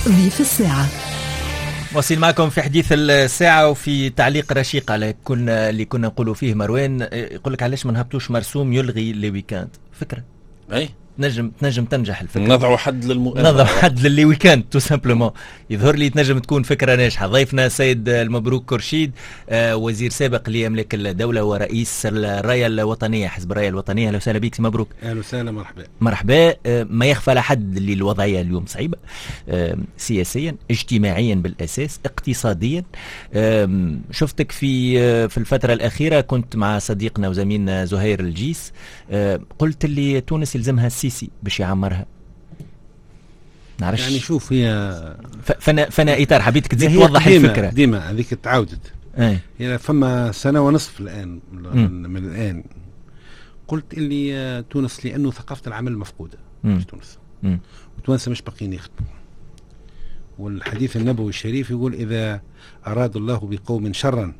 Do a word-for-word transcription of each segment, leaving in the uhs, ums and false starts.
ضيف الساعة. واصل معكم في حديث الساعة وفي تعليق رشيق على كنا اللي كنا نقولوا فيه مروان. يقول لك علاش ما نهبطوش مرسوم يلغي لي ويكاند؟ فكرة اي تنجم تنجم تنجح الفكرة. نضعوا حد للمؤامرة، نضعوا حد للي ويكاند تو سامبلومون. يظهر لي تنجم تكون فكرة ناجحة. ضيفنا سيد المبروك كرشيد، آه وزير سابق ليملك الدولة ورئيس الراية الوطنية، حزب الراية الوطنية. اهلا وسهلا بك مبروك. اهلا وسهلا، مرحبا مرحبا. آه ما يخفى على حد اللي الوضعية اليوم صعيبة، آه سياسيا، اجتماعيا بالأساس، اقتصاديا. آه شفتك في آه في الفترة الأخيرة كنت مع صديقنا وزميلنا زهير الجيس، آه قلت اللي تونس يلزمها السيسي باش يعمرها. نعرفش يعني شوف هي فانا فانا اطار حبيتك تزيد هي توضح ديما الفكره. ديما هذيك تعاودت. ايه هي فما سنه ونصف الان من, م. من الان قلت اللي تونس لانه ثقافه العمل مفقوده في تونس، م. وتوانسه مش باقيين يخدموا. والحديث النبوي الشريف يقول اذا اراد الله بقوم شرا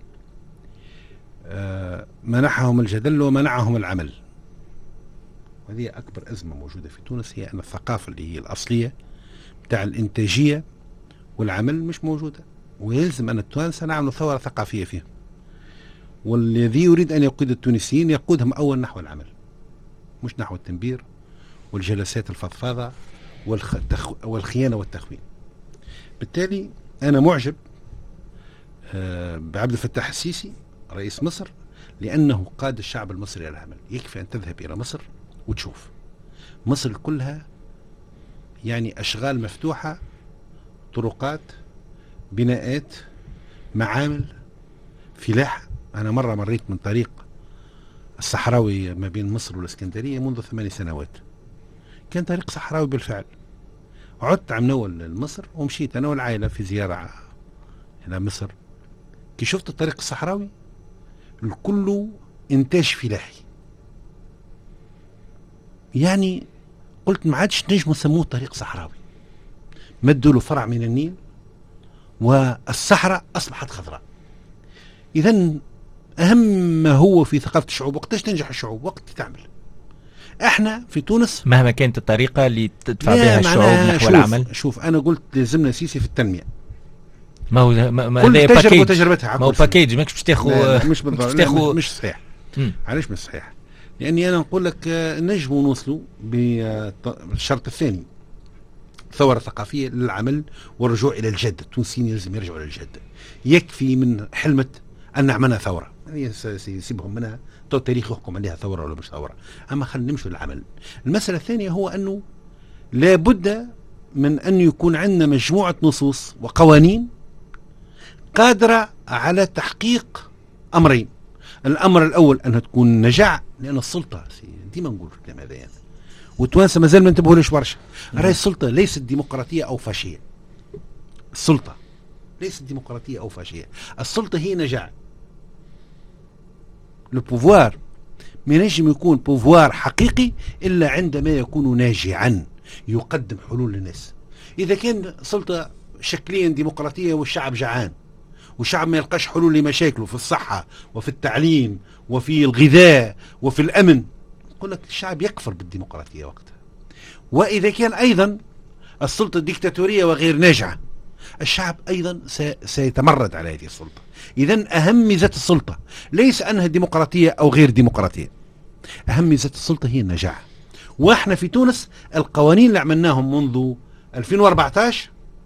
آه منحهم الجدل ومنعهم العمل. هذه أكبر أزمة موجودة في تونس، هي أن الثقافة اللي هي الأصلية بتاع الإنتاجية والعمل مش موجودة، ويلزم أن التوانسة نعمل ثورة ثقافية فيها. والذي يريد أن يقود التونسيين يقودهم أول نحو العمل، مش نحو التنبير والجلسات الفضفاضة والخ... والخيانة والتخوين. بالتالي أنا معجب بعبد الفتاح السيسي رئيس مصر، لأنه قاد الشعب المصري إلى العمل. يكفي أن تذهب إلى مصر وتشوف مصر كلها يعني أشغال مفتوحة، طرقات، بناءات، معامل، فلاحة. أنا مرة مريت من طريق الصحراوي ما بين مصر والإسكندرية منذ ثماني سنوات، كان طريق صحراوي بالفعل. عدت عم نول لمصر ومشيت أنا والعائلة في زيارة إلى مصر، كي شفت الطريق الصحراوي الكل إنتاج فلاحي. يعني قلت ما عادش نجم نسموه طريق صحراوي، مدوا له فرع من النيل والصحراء أصبحت خضراء. إذن أهم ما هو في ثقافة الشعوب وقتاش تنجح الشعوب؟ وقت تعمل. احنا في تونس مهما كانت الطريقة اللي تدفع بها الشعوب نحو شوف العمل. شوف أنا قلت لازمنا سيسي في التنمية. ما هو ما كل تجربة وتجربتها، ما هو باكيج ماكش باش تاخذ. مش بالضبط، مش صحيح. م. علاش مش صحيح؟ لأني أنا نقول لك نجموا نوصلوا بالشرط الثاني، ثورة ثقافية للعمل والرجوع إلى الجد. التونسيين يلزم يرجعوا إلى الجد. يكفي من حلمة أن نعملها ثورة، يعني سيسيبهم منها تو التاريخ يحكم عليها ثورة ولا مش ثورة، أما خلينا نمشوا للعمل. المسألة الثانية هو أنه لابد من أن يكون عندنا مجموعة نصوص وقوانين قادرة على تحقيق أمرين. الأمر الأول أنها تكون نجاع، لأن السلطة ديما نقول الكلام هذا يعني، وتوانسة مازال ما انتبهوليش برشا. راهي السلطة ليست ديمقراطية أو فاشية. السلطة ليست ديمقراطية أو فاشية، السلطة هي نجاع. البوفوار ما ينجم يكون بوفوار حقيقي إلا عندما يكون ناجعا، يقدم حلول للناس. إذا كان سلطة شكليا ديمقراطية والشعب جعان والشعب ما يلقاش حلول لمشاكله في الصحة وفي التعليم وفي الغذاء وفي الأمن، يقول لك الشعب يكفر بالديمقراطية وقتها. وإذا كان أيضا السلطة ديكتاتورية وغير ناجعة، الشعب أيضا سيتمرد على هذه السلطة. إذن أهم ميزة السلطة ليس أنها ديمقراطية أو غير ديمقراطية، أهم ميزة السلطة هي النجاح. وإحنا في تونس القوانين اللي عملناهم منذ ألفين وأربعة عشر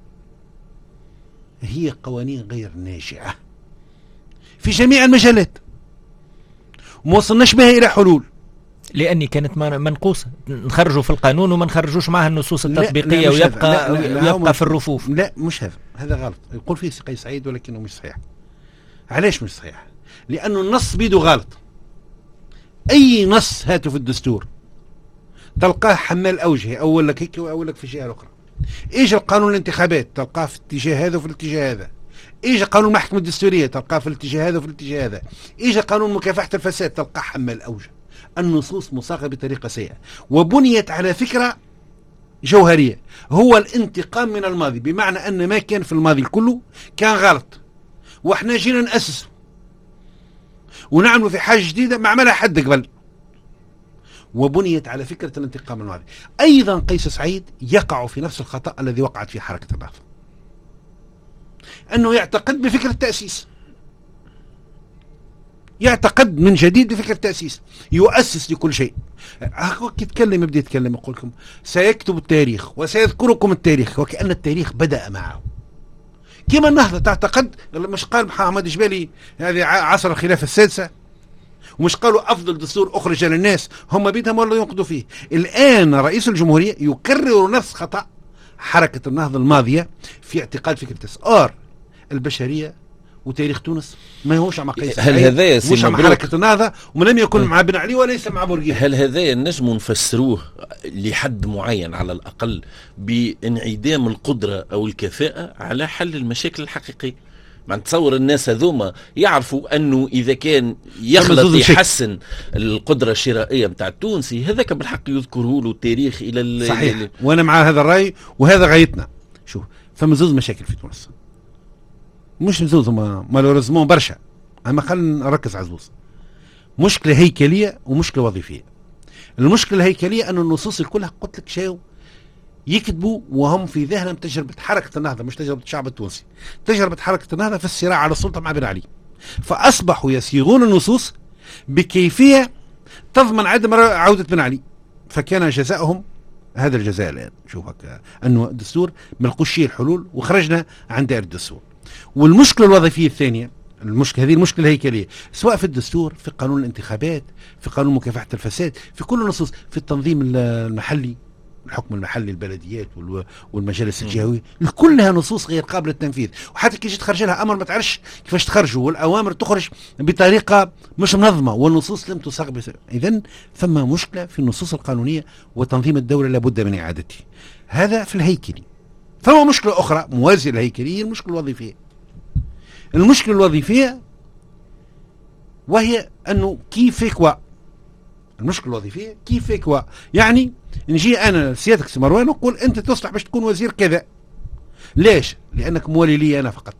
هي قوانين غير ناجعة في جميع المجالات، وما وصلناش بها إلى حلول، لأني كانت منقوصة. نخرجوا في القانون وما نخرجوش معها النصوص التطبيقية، لا لا ويبقى لا لا لا يبقى في الرفوف. لا مش هذا، هذا غلط. يقول فيه قيس سعيد ولكنه مش صحيح. علاش مش صحيح؟ لأنه النص بيده غلط. أي نص هاته في الدستور تلقاه حمال أوجه، أول لك هيك وأول لك في الجهة الأخرى. إيجا القانون الانتخابات تلقاه في الاتجاه هذا وفي الاتجاه هذا. إيجا قانون المحكمة الدستورية تلقاه في الاتجاه هذا وفي الاتجاه هذا. إيجا قانون مكافحة الفساد تلقاه حمال أوجه. النصوص مصاغة بطريقة سيئة وبنيت على فكرة جوهرية، هو الانتقام من الماضي، بمعنى أن ما كان في الماضي كله كان غلط، وإحنا جينا نأسسه ونعملوا في حاجة جديدة ما عملها حد قبل. وبنيت على فكرة الانتقام الماضي. أيضا قيس سعيد يقع في نفس الخطأ الذي وقعت فيه حركة النهضة، أنه يعتقد بفكرة التأسيس، يعتقد من جديد بفكرة التأسيس، يؤسس لكل شيء. يتكلم يبدأ يتكلم يقول لكم سيكتب التاريخ وسيذكركم التاريخ، وكأن التاريخ بدأ معه. كما النهضة تعتقد، مش قال محمد جبالي هذه عصر الخلافة السادسة، ومش قالوا أفضل دستور أخرج للناس، هم بيدهم ولا ينقضوا فيه. الآن رئيس الجمهورية يكرر نفس خطأ حركة النهضة الماضية في اعتقاد فكرة التسار البشرية وتاريخ تونس ما هوش مع قيس هل هذا مش مع حركة النهضة، ولم يكن مع بن علي وليس مع بورقيبة. هل هذا نجم نفسروه لحد معين على الأقل بانعدام القدرة أو الكفاءة على حل المشاكل الحقيقية؟ ما نتصور الناس هذوما يعرفوا أنه إذا كان يخلط يحسن القدرة الشرائية متاع التونسي هذاك بالحق يذكره له التاريخ إلى صحيح ال... وأنا مع هذا الرأي وهذا غايتنا. شوف فما زوز مشاكل في تونس، مش زوز ما مالوريزمون برشا، أما خلينا نركز على زوز. مشكلة هيكلية ومشكلة وظيفية. المشكلة الهيكلية أن النصوص كلها قلت لك شاو يكتبوا وهم في ذهنهم تجربة حركة النهضة، مش تجربة الشعب التونسي، تجربة حركة النهضة في الصراع على السلطة مع بن علي، فأصبحوا يصيغون النصوص بكيفية تضمن عدم عودة بن علي، فكان جزاؤهم هذا الجزاء الآن. شوفك أنه الدستور ملقوشي الحلول وخرجنا عن دائرة الدستور. والمشكلة الوظيفية الثانية، المشكلة هذه المشكلة الهيكلية، سواء في الدستور، في قانون الانتخابات، في قانون مكافحة الفساد، في كل النصوص، في التنظيم المحلي، الحكم المحلي، البلديات والمجالس الجهوية، كلها نصوص غير قابلة للتنفيذ. وحتى كي تخرج لها أمر ما تعرفش كيفاش تخرجه، والأوامر تخرج بطريقة مش منظمة، والنصوص لم تصاغ. إذن ثم مشكلة في النصوص القانونية وتنظيم الدولة لابد من إعادته. هذا في الهيكلي. ثم مشكلة أخرى موازية للهيكلية، المشكلة الوظيفية. المشكلة الوظيفية وهي أنه كيف كوا المشكلة الوظيفية كيف كوا يعني نجي أنا سيادتك سي مروان نقول أنت تصلح باش تكون وزير كذا. ليش؟ لأنك موالي لي أنا فقط.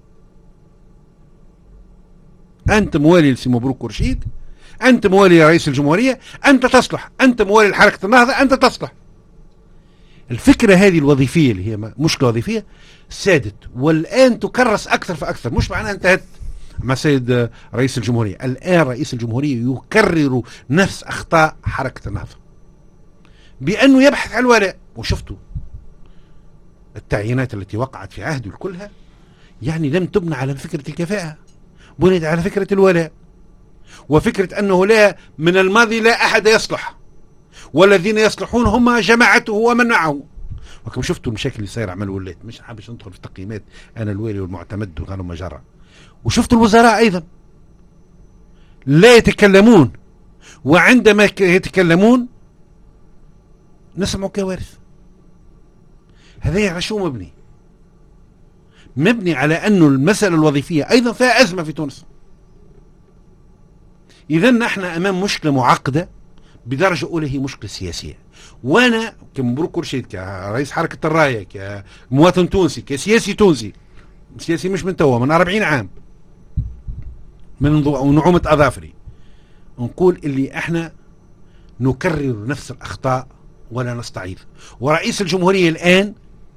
أنت موالي لسي مبروك ورشيد، أنت موالي رئيس الجمهورية، أنت تصلح، أنت موالي لحركة النهضة، أنت تصلح. الفكرة هذه الوظيفية اللي هي مشكلة وظيفية سادت، والآن تكرس أكثر فأكثر. مش معناها انتهت مع سيد رئيس الجمهورية، الآن رئيس الجمهورية يكرر نفس أخطاء حركة النهضة بأنه يبحث عن الولاء. وشفتوا التعيينات التي وقعت في عهده كلها يعني لم تبنى على فكرة الكفاءة، بنيت على فكرة الولاء وفكرة أنه لا من الماضي لا أحد يصلح، والذين يصلحون هم جماعته ومن معه. وكم شفتوا المشاكل اللي صايره عمل ولات، مش حابش ندخل في تقييمات انا الوالي والمعتمد وغير ما جرى. وشفتوا الوزراء ايضا لا يتكلمون، وعندما يتكلمون نسمع كوارث. هذا على شو مبني؟ مبني على انه المسألة الوظيفية ايضا فيها ازمة في تونس. اذا نحن امام مشكلة معقدة بدرجة أولى، هي مشكلة سياسية. وأنا كمبروك ورشيد، كرئيس حركة الراية، كمواطن تونسي، كسياسي تونسي، سياسي مش من توا، من أربعين عام، من نعومة أظافري، نقول اللي احنا نكرر نفس الأخطاء ولا نستعيد. ورئيس الجمهورية الآن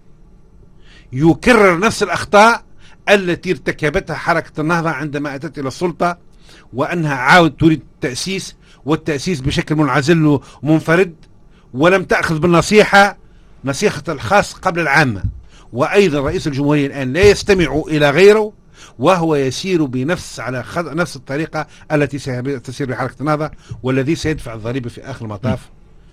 يكرر نفس الأخطاء التي ارتكبتها حركة النهضة عندما أتت إلى السلطة، وأنها عاود تريد التأسيس، والتأسيس بشكل منعزل ومنفرد، ولم تأخذ بالنصيحة، نصيحة الخاص قبل العامة. وأيضا رئيس الجمهورية الآن لا يستمع إلى غيره، وهو يسير بنفس على نفس الطريقة التي تسير بحركة النهضة، والذي سيدفع الضريبة في آخر المطاف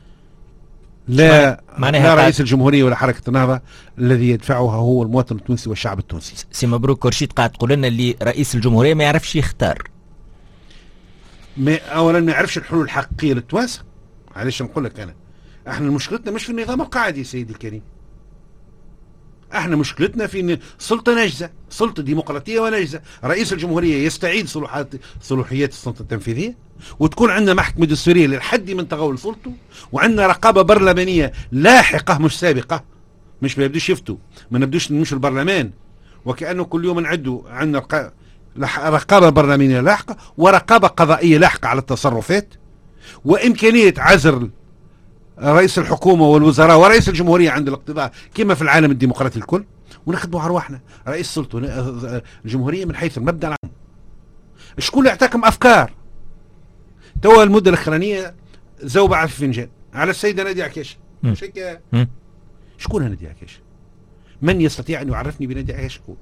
لا, لا رئيس الجمهورية ولا حركة النهضة، الذي يدفعها هو المواطن التونسي والشعب التونسي. سي مبروك ورشيد قاعد تقول لنا اللي رئيس الجمهورية ما يعرفش يختار، ما اولا ما يعرفش الحلول الحقيقيه للتوانسه. علاش نقول لك انا احنا مشكلتنا مش في النظام القاعدي سيدي الكريم، احنا مشكلتنا في ان سلطه ناجزه، سلطه ديمقراطيه وناجزه. رئيس الجمهوريه يستعيد صلاحيات صلاحيات السلطه التنفيذيه، وتكون عندنا محكمه دستوريه للحد من تغول سلطته، وعندنا رقابه برلمانيه لاحقه مش سابقه. مش ما يبدوش يفتوا، ما نبدوش نمشوا البرلمان وكانه كل يوم نعدوا. عندنا رقابة برلمانية لاحقة ورقابة قضائية لاحقة على التصرفات، وامكانيه عزل رئيس الحكومه والوزراء ورئيس الجمهوريه عند الاقتضاء كما في العالم الديمقراطي الكل، ونخدموا على ارواحنا. رئيس السلطه الجمهوريه من حيث المبدا العام. شكون اللي يعطيكم افكار؟ توا المده الاخرانيه زوبعه في فنجان على السيده ناديه عكاشه. مش هيك؟ شكون ناديه عكاشه؟ من يستطيع ان يعرفني بناديه عكاشه؟ شكون؟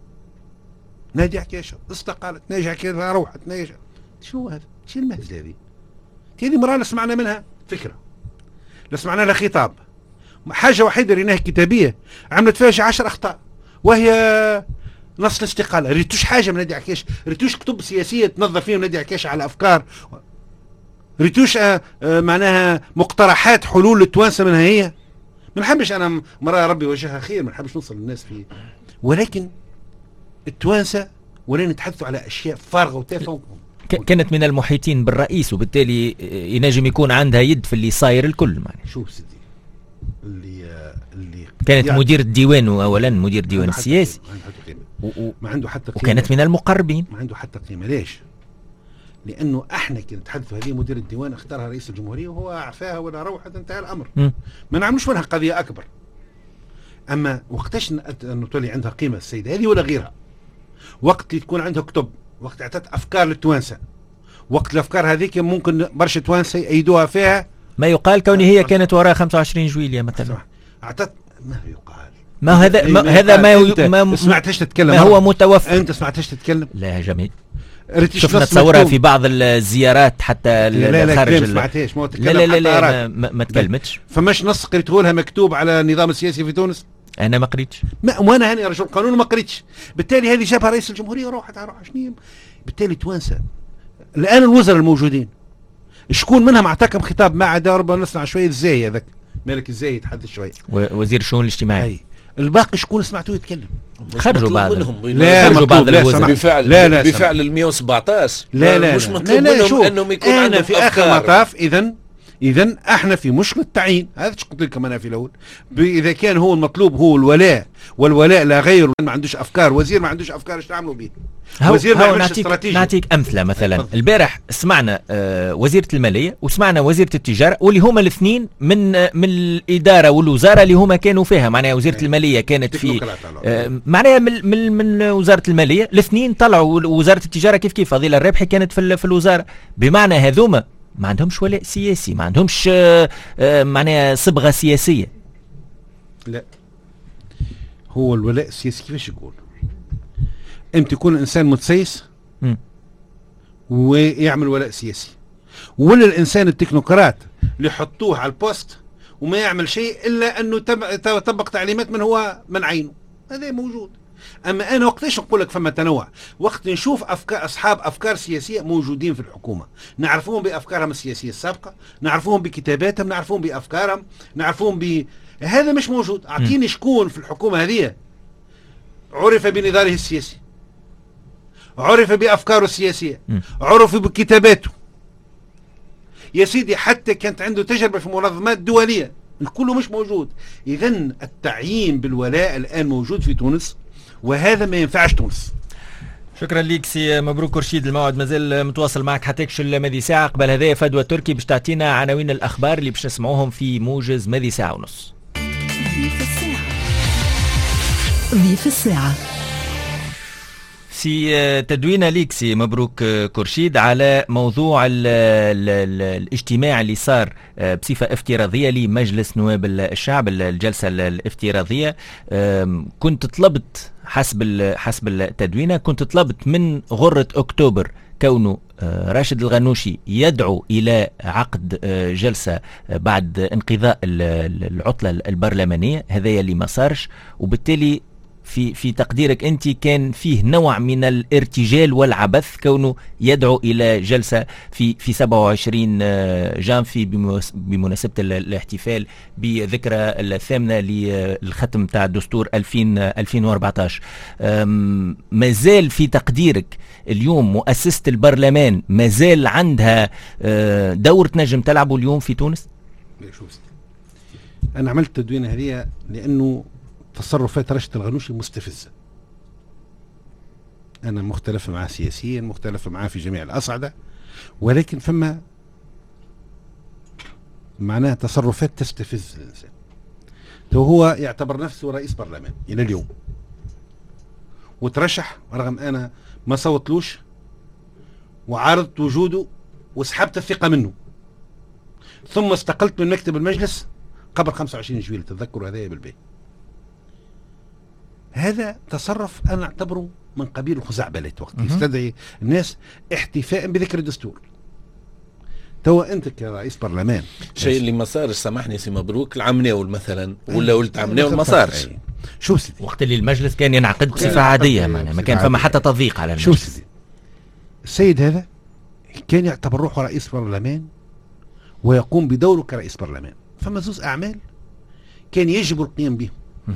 ناديه عكاشه استقالت، ناديه عكاشه روحت، ناديه شنو هذا؟ شنو المهزله هذه؟ هذه مرة لا سمعنا منها فكره، لا سمعنا لها خطاب. حاجه وحيده ريناها كتابيه عملت فيها شي عشر اخطاء، وهي نص الاستقاله. ريتوش حاجه من نادي عكاش، ريتوش كتب سياسيه تنظر فيهم نادي عكاش على افكار، ريتوش آه آه معناها مقترحات حلول للتوانسه منها هي. ما نحبش انا مرة ربي وجهها خير، ما نحبش نوصل للناس فيه، ولكن التوانسه ولين نتحدثوا على اشياء فارغه وتافهه. كانت من المحيطين بالرئيس وبالتالي ينجم يكون عندها يد في اللي صاير الكل. معنى شوف سيدي اللي اللي كانت يعني مدير الديوان، اولا مدير الديوان السياسي، ما عنده حتى قيمة، وكانت من المقربين، ما عنده حتى قيمه. ليش؟ لانه احنا كي نتحدثوا هذه مدير الديوان اختارها رئيس الجمهوريه وهو عفاها ولا روحت انتهى الامر. م. ما نعملوش منها قضيه اكبر. اما وقتاش انه تولي عندها قيمه السيده هذه ولا غيرها؟ وقت اللي تكون عندها كتب، وقت اعطت افكار للتوانسه، وقت الافكار هذيك ممكن برشا توانسه يأيدوها فيها. ما يقال كوني هي كانت وراء خمسة وعشرين جويلية مثلا. اعطت ما يقال. ما هذا ما هذا ما ما سمعتش تتكلم، ما هو متوفر. انت سمعتش تتكلم؟ لا جميل. شفنا تصورها في بعض الزيارات حتى لا لا خارج. ما سمعتهاش. ما لا لا لا, لا ما, ما تكلمتش. فماش نص قريته لها مكتوب على النظام السياسي في تونس؟ انا ما قريتش. ما وانا هاني رجل قانون ما قريتش. بالتالي هذه جابها رئيس الجمهوريه وروحت على روحها شنو. بالتالي توانسه الان الوزراء الموجودين شكون منهم اعطاكم خطاب؟ ما عدا ربما نسمع شويه الزاي هذاك مالك الزاي يتحدث شويه، وزير الشؤون الاجتماعيه. الباقي شكون سمعتوه يتكلم؟ خرجوا بعض لا خرجوا بعض الوزراء بفعل لا لا بفعل ال مئة وسبعطاش. لا لا مش مطلوب منهم انهم يكون عندهم في اخر المطاف. اذا اذا احنا في مشكله تعيين. هذا ايش قلت لكم انا في الاول. اذا كان هو المطلوب هو الولاء والولاء لا غير، ما عندوش افكار، وزير ما عندوش افكار، ايش تعملوا به؟ وزير ما عندوش استراتيجيه. نعطيك امثله. مثلا البارح سمعنا آه وزيره الماليه وسمعنا وزيره التجاره، واللي هما الاثنين من آه من الاداره والوزاره اللي هما كانوا فيها. معناها وزيره الماليه كانت في آه معناها من, من من وزاره الماليه، الاثنين طلعوا. وزاره التجاره كيف كيف فضيله الربحي كانت في, في الوزاره. بمعنى هذوما ما عندهمش ولاء سياسي، ما عندهمش آه آه معناها صبغه سياسيه. لا، هو الولاء السياسي كيفاش يقول؟ انت تكون انسان متسيس م. ويعمل ولاء سياسي، ولا الانسان التكنوقراط اللي يحطوه على البوست وما يعمل شيء الا انه يطبق تعليمات من هو من عينه. هذا موجود. اما انا وقتاش نقول لك فما تنوع؟ وقت نشوف افكار اصحاب افكار سياسيه موجودين في الحكومه، نعرفوهم بافكارهم السياسيه السابقه، نعرفوهم بكتاباتهم، نعرفوهم بافكارهم، نعرفوهم ب هذا مش موجود. اعطيني شكون في الحكومه هذه عرف بنضاله السياسي، عرف بافكاره السياسيه، عرف بكتاباته. يا سيدي حتى كانت عنده تجربه في منظمات دوليه، الكل مش موجود. اذا التعيين بالولاء الان موجود في تونس، وهذا ما ينفعش تونس. شكرا ليك سي مبروك رشيد. الموعد مازال متواصل معك حتى يكشل ماذي ساعه. قبل هذايا فدوى تركي باش تعطينا عناوين الاخبار اللي باش نسمعوهم في موجز ماذي ساعه ونص. ضيف الساعه ضيف الساعه سي تدوينه ليك سي مبروك كرشيد على موضوع ال ال ال الاجتماع اللي صار بصفة افتراضية لمجلس نواب الشعب، الجلسة الافتراضية. كنت طلبت حسب حسب التدوينة كنت طلبت من غرة أكتوبر كونه راشد الغنوشي يدعو إلى عقد جلسة بعد انقضاء العطلة البرلمانية. هذا اللي ما صارش، وبالتالي في في تقديرك انت كان فيه نوع من الارتجال والعبث كونه يدعو الى جلسه في في سبعة وعشرين جانفي بمناسبه الاحتفال بذكرى الثامنه للختم تاع الدستور ألفين وأربعطاش. مازال في تقديرك اليوم مؤسسه البرلمان مازال عندها دور تنجم تلعبه اليوم في تونس؟ انا عملت التدوينه هذه لانه تصرفات راشد الغنوشي مستفزة. أنا مختلف معه سياسيا، مختلف معه في جميع الأصعدة، ولكن فما معناها تصرفات تستفز الإنسان. تو هو يعتبر نفسه رئيس برلمان إلى اليوم، وترشح رغم أنا ما صوتلوش وعارضت وجوده وسحبت الثقة منه، ثم استقلت من مكتب المجلس قبل خمسة وعشرين جويلية. تذكروا هذا بالبيت. هذا تصرف أنا أعتبره من قبيل الخزعبلات، وقت يستدعي الناس احتفاء بذكر الدستور. تو أنت كرئيس برلمان شيء اللي ما صارش، سامحني سي مبروك، العمناول مثلا ولا ولد عمناول ما صارش. شوف سيدي، وقت اللي المجلس كان ينعقد بصفة عادية، معناها ما كان فما حتى تضييق على المجلس. شوف سيدي، السيد هذا كان يعتبر روحه رئيس برلمان ويقوم بدوره كرئيس برلمان. فما زوز أعمال كان يجب القيام بهم.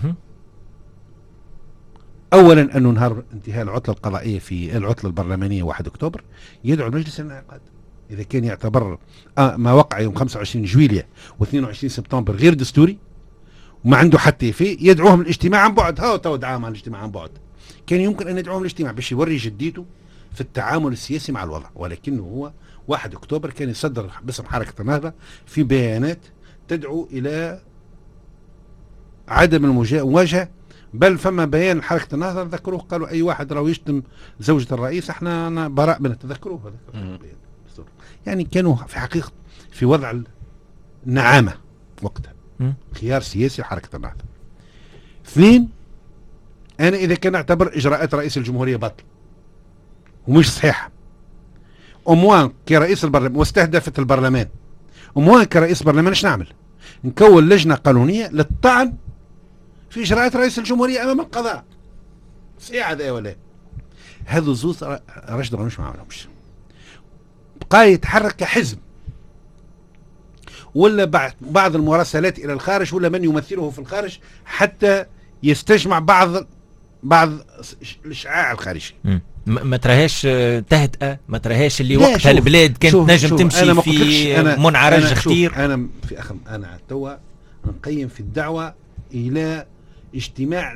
أولا أنه نهار انتهاء العطلة القضائية في العطلة البرلمانية واحد أكتوبر يدعو المجلس للانعقاد. إذا كان يعتبر ما وقع يوم خمسة وعشرين جويلية واثنين وعشرين سبتمبر غير دستوري وما عنده حتى فيه، يدعوهم الاجتماع عن بعد. هاو تو دعاهم على الاجتماع عن بعد. كان يمكن أن يدعوهم الاجتماع باش يوري جديته في التعامل السياسي مع الوضع، ولكنه هو واحد أكتوبر كان يصدر باسم حركة النهضة في بيانات تدعو إلى عدم المواجهة. بل فما بيان حركة النهضة ذكروه، قالوا أي واحد راهو يشتم زوجة الرئيس احنا براء منه. تذكروه هذا؟ يعني كانوا في حقيقة في وضع النعامة وقتها، خيار سياسي لحركة النهضة. اثنين، أنا إذا كان أعتبر إجراءات رئيس الجمهورية باطل ومش صحيحة، أموان كرئيس البرلمان واستهدفت البرلمان، أموان كرئيس برلمان ايش نعمل؟ نكون لجنة قانونية للطعن في إجراءات رئيس الجمهورية أمام القضاء. صحيح هذا ولا؟ هذو زوز رشد غنوش ما عملهمش. بقى يتحرك كحزب ولا بعض بعض المراسلات إلى الخارج ولا من يمثله في الخارج حتى يستجمع بعض بعض الإشعاع الخارجي. ما تراهاش تهدئة، ما تراهاش اللي وقتها البلاد كانت نجم تمشي في منعرج خطير. أنا في أخم أنا توا نقيم في الدعوة إلى اجتماع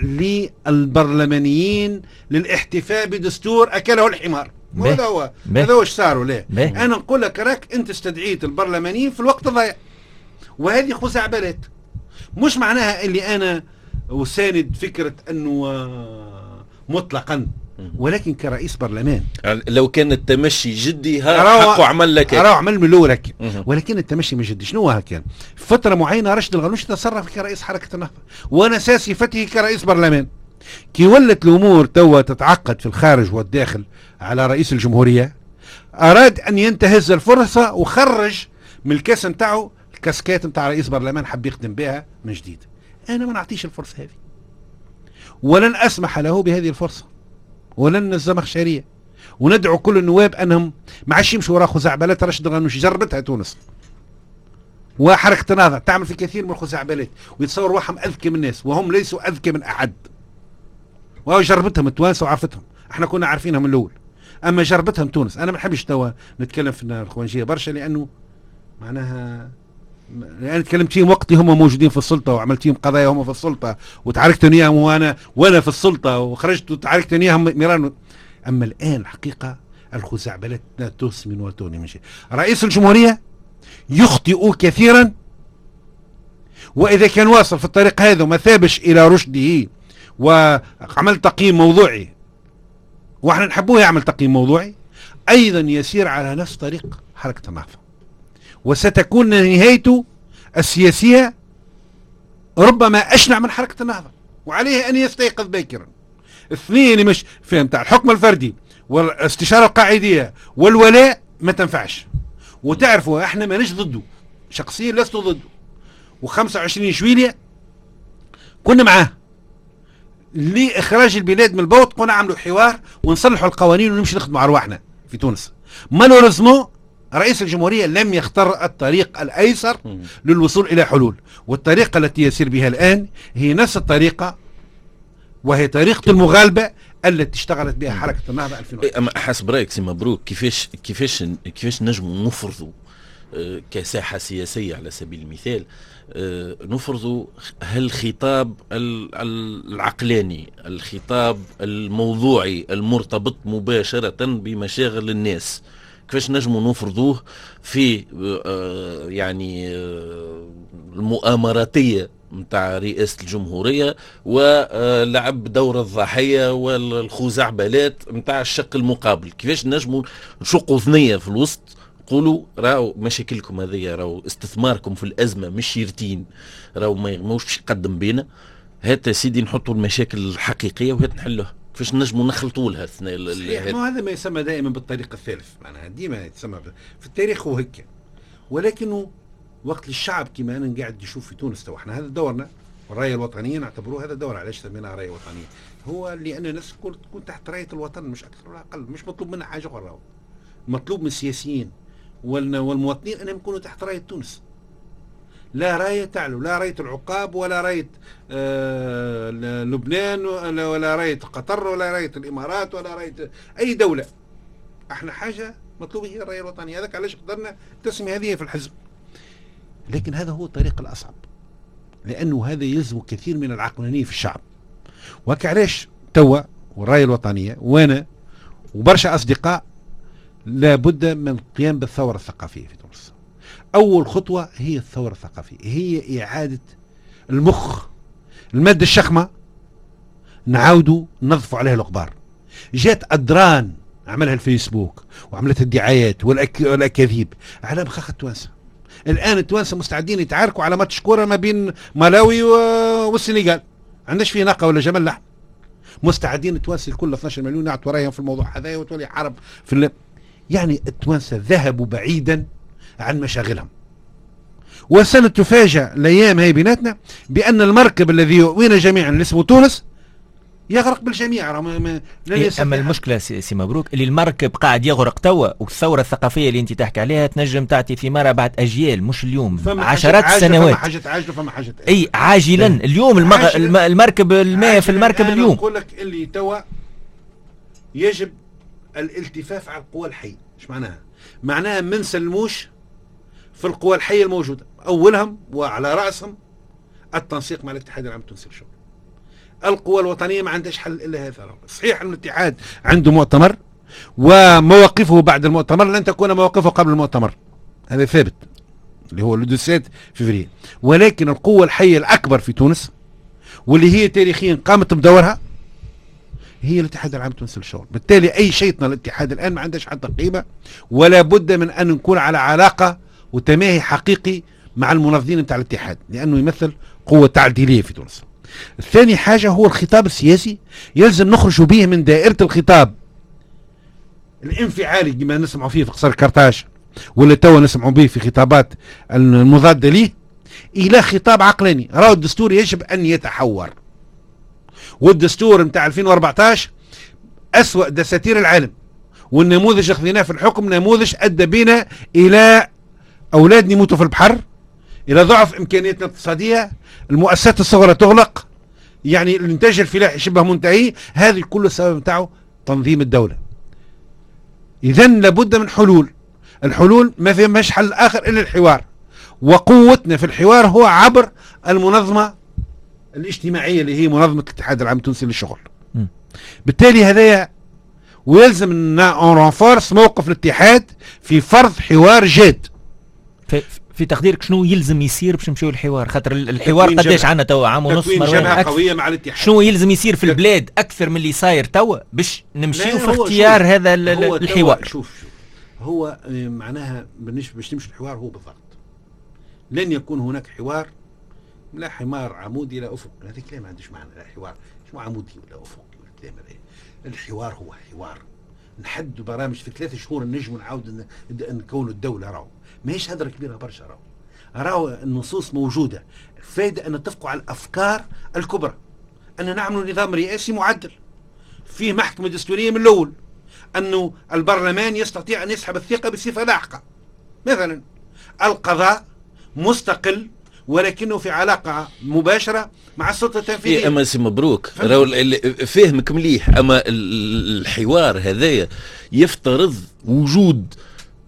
للبرلمانيين للاحتفاء بدستور أكله الحمار. هذا هو هذا هو ايش صاروا ليه؟ أنا نقول لك راك أنت استدعيت البرلمانيين في الوقت الضايع، وهذه خزعبلات. مش معناها اللي أنا وساند فكرة أنه مطلقا، ولكن كرئيس برلمان لو كان التمشي جدي حقه عمل لك أراه عمل من الأول، ولكن التمشي ما جدي. شنو ها كان فترة معينة رشد الغنوش تصرف كرئيس حركة النهضة وأنا ساسي فتحي كرئيس برلمان. كي ولت الأمور توا تتعقد في الخارج والداخل على رئيس الجمهورية، أراد أن ينتهز الفرصة وخرج من الكاس نتاعو الكاسكات نتاع رئيس برلمان حب يخدم بها من جديد. أنا ما نعطيش الفرصة هذه ولن أسمح له بهذه الفرصة ولن الزمخشرية، وندعو كل النواب أنهم ما عادش يمشوا وراء خزعبلات رشد الغنوشي. جربتها تونس وحركة النهضة تعمل في كثير من الخزعبلات ويتصور روحهم أذكى من الناس وهم ليسوا أذكى من أحد، وهو جربتهم التوانسة وعرفتهم. احنا كنا عارفينها من الأول، أما جربتهم تونس. أنا ما نحبش توا نتكلم في الخوانجية برشا لأنه معناها يعني تكلمت فيهم وقتي هم موجودين في السلطة وعملت فيهم قضايا هم في السلطة وتعاركت وياهم وانا وانا في السلطة وخرجت وتعاركت وياهم ميران. اما الان الحقيقة الخزعبلات لا تسمن ولا تغني من شيء. رئيس الجمهورية يخطئ كثيرا، واذا كان واصل في الطريق هذا وما ثابش الى رشده وعمل تقييم موضوعي، واحنا نحبوه يعمل تقييم موضوعي، ايضا يسير على نفس طريق حركة النهضة، وستكون نهايته السياسية ربما أشنع من حركة النهضة، وعليه أن يستيقظ باكرا. اثنين مش فهمت الحكم الفردي والاستشارة القاعدية والولاء ما تنفعش. وتعرفوا احنا ما نش ضده شخصيا، لست ضده. وخمسة وعشرين جويلية كنا معاه لإخراج البلاد من البوط، كنا عملوا حوار ونصلحوا القوانين ونمشي نخدموا أرواحنا في تونس. مالوريزمون رئيس الجمهورية لم يختار الطريق الأيسر للوصول إلى حلول، والطريقة التي يسير بها الآن هي نفس الطريقة، وهي طريقة المغالبة التي اشتغلت بها حركة النهضة ألفين وواحد. أما حسب رأيك سي مبروك، كيفاش كيفاش كيفاش نجم نفرضوا كساحة سياسية على سبيل المثال نفرضوا هالخطاب العقلاني، الخطاب الموضوعي المرتبط مباشرة بمشاغل الناس كيفاش نجموا نفرضوه في آه يعني آه المؤامراتيه نتاع رئاسة الجمهورية ولعب دور الضحية والخزعبلات نتاع الشق المقابل. كيفاش نجموا نشقوا ثنية في الوسط قولوا راهو مشاكلكم هذه راهو استثماركم في الأزمة مش يرتين راهو ما يغموش يقدم بينا هات سيدي نحطوا المشاكل الحقيقية وهات نحلوها. كيفاش نجموا نخلطوا لها صحيح. ما هذا ما يسمى دائما بالطريق الثالث معناها ديما يتسمى في التاريخ وهيك ولكنه وقت الشعب كما انا قاعد نشوف في تونس تو احنا هذا دورنا والرايه الوطنيه نعتبروه هذا دور. علاش سميناها رايه وطنيه؟ هو لان الناس تكون تحت رايه الوطن مش اكثر ولا اقل. مش مطلوب منا حاجه اخرى مطلوب من السياسيين والمواطنين انهم يكونوا تحت رايه تونس. لا رايه تعلو لا رايه العقاب ولا رايه آه لبنان ولا رايه قطر ولا رايه الامارات ولا رايه اي دوله. احنا حاجه مطلوبه هي الرايه الوطنيه. هذاك علاش قدرنا التسميه هذه في الحزب. لكن هذا هو الطريق الأصعب لأنه هذا يلزم كثير من العقلانية في الشعب. وهكا علاش توا والراية الوطنية وأنا وبرشا أصدقاء لابد من القيام بالثورة الثقافية في تونس. أول خطوة هي الثورة الثقافية هي إعادة المخ المادة الشخمة نعاودوا ننظفوا عليها الأخبار. جات أدران عملها الفيسبوك وعملتها الدعايات والأكاذيب على بخاخ التوانسة. الآن التوانسة مستعدين يتعاركوا على ماتش كورة ما بين مالاوي والسنغال. عندش فيه ناقة ولا جمل لحم. مستعدين التوانسة الكل اثناش مليون يعطوا رايهم في الموضوع هذا وتولي حرب في اللب. يعني التوانسة ذهبوا بعيدا عن مشاغلهم. وسنتفاجأ الأيام هي بيناتنا بأن المركب الذي يؤوينا جميعا اللي اسمه تونس يغرق بالجميع. ما ما إيه اما المشكله سي مبروك اللي المركب قاعد يغرق توا والثوره الثقافيه اللي انت تحكي عليها تنجم تعطي ثمارها بعد اجيال مش اليوم عشرات السنوات. فما حاجه عاجله فما حاجه اي عاجلا اليوم المغ... عاجلاً المركب الماء في المركب اليوم. نقول لك اللي توا يجب الالتفاف على القوى الحيه. ايش معناها؟ معناها ما نسلموش في القوى الحيه الموجوده اولهم وعلى راسهم التنسيق مع الاتحاد العام التونسي للشغل. القوى الوطنية ما عندهاش حل إلا هذا. صحيح أن الاتحاد عنده مؤتمر ومواقفه بعد المؤتمر لن تكون مواقفه قبل المؤتمر. هذا ثابت اللي هو الدوسات فيفري. ولكن القوة الحية الأكبر في تونس واللي هي تاريخيا قامت بدورها هي الاتحاد العام التونسي للشغل. بالتالي أي شيطنة الاتحاد الآن ما عندهاش حتى قيمة ولا بد من أن نكون على علاقة وتماهي حقيقي مع المنظمين نتاع الاتحاد لأنه يمثل قوة تعديلية في تونس. الثاني حاجة هو الخطاب السياسي. يلزم نخرج به من دائرة الخطاب الانفعالي كما نسمعوا فيه في قصر كرتاج واللي توا نسمعوا به في خطابات المضادة ليه إلى خطاب عقلاني. راهو الدستور يجب أن يتحور. والدستور نتاع ألفين وأربعطاش أسوأ دساتير العالم والنموذج اخذناه في الحكم نموذج أدى بنا إلى أولاد يموتوا في البحر إلى ضعف إمكانياتنا الاقتصادية المؤسسات الصغرى تغلق يعني الانتاج الفلاحي شبه منتهي. هذه كل السبب نتاعه تنظيم الدولة. إذا لابد من حلول. الحلول ما في مش حل آخر إلا الحوار وقوتنا في الحوار هو عبر المنظمة الاجتماعية اللي هي منظمة الاتحاد العام التونسي للشغل. م. بالتالي هذا ويلزم أن نرفورس موقف الاتحاد في فرض حوار جاد. في, في تقديرك شنو يلزم يصير باش نمشيو للحوار؟ خاطر الحوار قداش عندنا توا عام ونص جبهة قوية مع الاتحاد. شنو يلزم يصير في البلاد أكثر من اللي صاير توا باش نمشيو في اختيار شوف هذا هو الحوار؟ شوف شوف هو معناها باش تمشي الحوار هو بالضبط لن يكون هناك حوار لا حمار عمودي لا أفق. هذا الكلام ما عندش معنى. لا حوار شنو عمودي ولا أفق الكلام هذا. الحوار هو حوار نحد برامج في ثلاثة شهور نجم نعاود نكون الدولة. راهو ماهيش هدرة كبيرة برشا. راهو راهو النصوص موجودة. الفائدة أن نتفقوا على الأفكار الكبرى أن نعمل نظام رئاسي معدل فيه محكمة دستورية من الأول أنه البرلمان يستطيع أن يسحب الثقة بصفة لاحقة مثلا. القضاء مستقل ولكنه في علاقة مباشرة مع السلطة التنفيذية. إيه أما سي مبروك فهمك مليح. أما الحوار هذايا يفترض وجود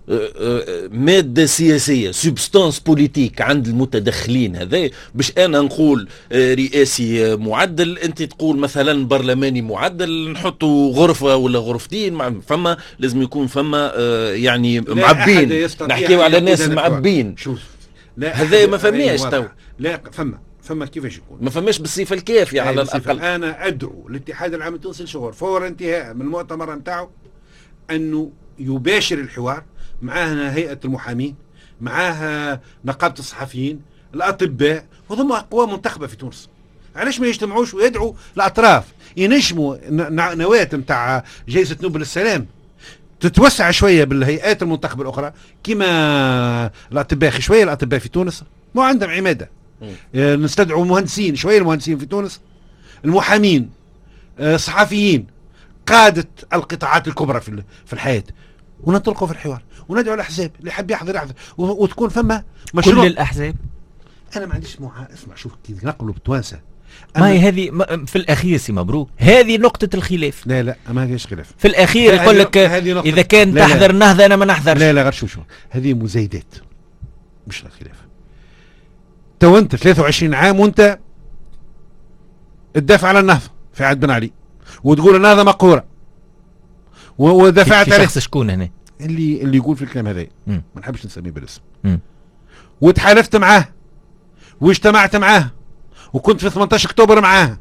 مادة سياسية سبستانس بوليتيك عند المتدخلين هذا، باش أنا نقول رئاسي معدل، أنت تقول مثلا برلماني معدل، نحطوا غرفة ولا غرفتين، فما لازم يكون فما يعني معبين، نحكيو على ناس معبين. هذا ما فماش تو، لا فما فما كيفاش يكون، ما فماش بالصفة الكافية على الأقل. أنا أدعو الاتحاد العام التونسي للشغل فور انتهاء من المؤتمر نتاعو أنه يباشر الحوار معاها هيئة المحامين، معاها نقابة الصحفيين، الأطباء، وهم أقوى منتخبة في تونس. علاش ما يجتمعوش ويدعوا الأطراف ينجموا نواة نتاع جائزة نوبل السلام تتوسع شوية بالهيئات المنتخبة الأخرى، كما الأطباء شوية الأطباء في تونس ما عندهم عمادة، نستدعوا مهندسين شوية، المهندسين في تونس، المحامين، الصحفيين، قادة القطاعات الكبرى في في الحياة، وننطلقوا في الحوار وندعو الأحزاب اللي يحب يحضر يحضر، وتكون فما مشروع. كل الأحزاب أنا ما عنديش مع... اسمع شوف كي نقلوا بالتوانسة، ما هي هذه في الأخير سي مبروك، هذه نقطة الخلاف. لا لا ما فيش خلاف في الأخير يقول لك إذا كان لا تحضر لا نهضة أنا ما نحضرش. لا لا غير شو شو هذه مزايدات مش خلاف. تو أنت ثلاثة وعشرين عام وأنت تدافع على النهضة في عهد بن علي، وتقول النهضة مقهورة، ودفعت عليه. شخص شكون هنا اللي اللي يقول في الكلام هذا ما نحبش نسميه بالاسم، وتحالفت معاه واجتمعت معاه وكنت في ثمانية عشر أكتوبر معاه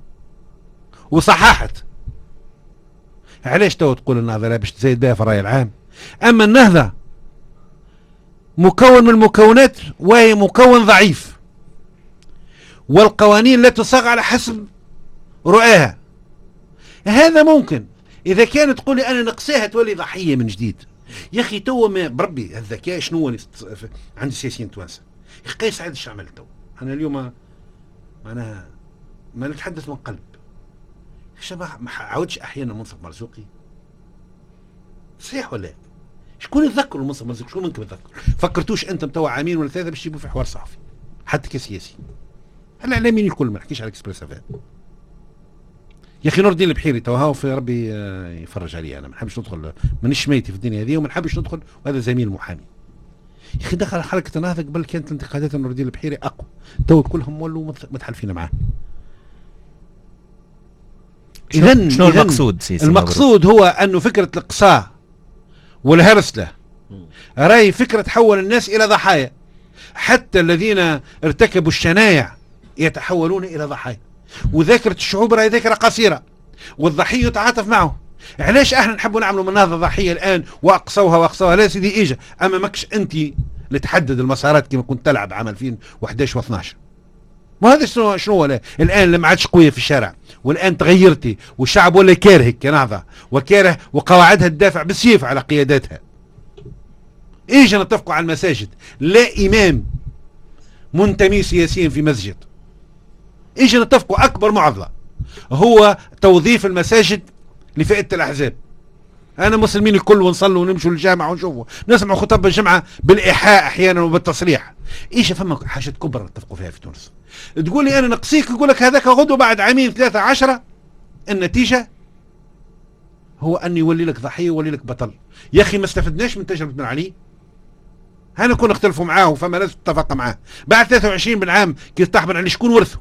وصححت. علاش تو تقول النهضة لا باش تزايد بها في الرأي العام؟ أما النهضة مكون من المكونات وهي مكون ضعيف، والقوانين لا تصاغ على حسب رؤاها. هذا ممكن إذا كانت تقولي أنا نقصاها تولي ضحية من جديد. يا أخي تو ما بربي الذكاء شنو عند السياسيين توانسة. يا أخي قيس سعيد ايش عمل تو؟ أنا اليوم معناها ما نتحدث من قلب. شبه ما عاودش أحيانا منصف مرزوقي صحيح ولا؟ شكون يتذكر المنصف مرزوقي؟ شكون منكم يتذكر؟ فكرتوش أنتم تو عامين ولا ثلاثة باش تجيبوا في حوار صحفي حتى كسياسي؟ الإعلاميين الكل ما نحكيش على اكسبريس افات. يا اخي نور الدين البحيري تو هاو في ربي يفرج عليه، انا ما نحبش ندخل مانيش ميتي في الدنيا هذه وما نحبش ندخل، وهذا زميل محامي. يا اخي دخل حركه النهضه قبل كانت انتقادات نور الدين البحيري اقوى، تو كلهم ولوا متحالفين معاه. اذا شنو المقصود سيسي؟ المقصود هو انه فكره الاقصاء والهرسله راي فكره تحول الناس الى ضحايا، حتى الذين ارتكبوا الشنايع يتحولون الى ضحايا، وذاكرة الشعوب راهي ذاكرة قصيرة، والضحية يتعاطف معه. علاش احنا نحبوا نعملوا من هذا ضحية الآن وأقصوها وأقصوها؟ لا سيدي إيجا، أما ماكش أنت اللي تحدد المسارات كما كنت تلعب عام ألفين وأحد عشر و اثناش. وهذا شنو شنو ولا الآن لما عادش قوية في الشارع، والآن تغيرتي والشعب ولا كارهك كنهضة وكاره وقواعدها تدافع بالسيف على قياداتها. إيجا نتفقوا على المساجد، لا إمام منتمي سياسيا في مسجد. ايش نتفقوا اكبر معضله هو توظيف المساجد لفئه الاحزاب. انا مسلمين الكل ونصلوا ونمشوا للجامعه ونشوفوا نسمع خطب الجمعه بالايحاء احيانا وبالتصريح. ايش فما حاجات كبرى نتفقوا فيها في تونس. تقول لي انا نقصيك، يقول لك هذاك غدوه بعد عامين ثلاثه عشرة النتيجه هو ان يولي لك ضحيه ويولي لك بطل. يا اخي ما استفدناش من تجربه بن علي. هنا كنا نختلفوا معاه وفما ناس اتفق معاه. بعد ثلاثة وعشرين من عام كي طاح بن علي شكون ورثه؟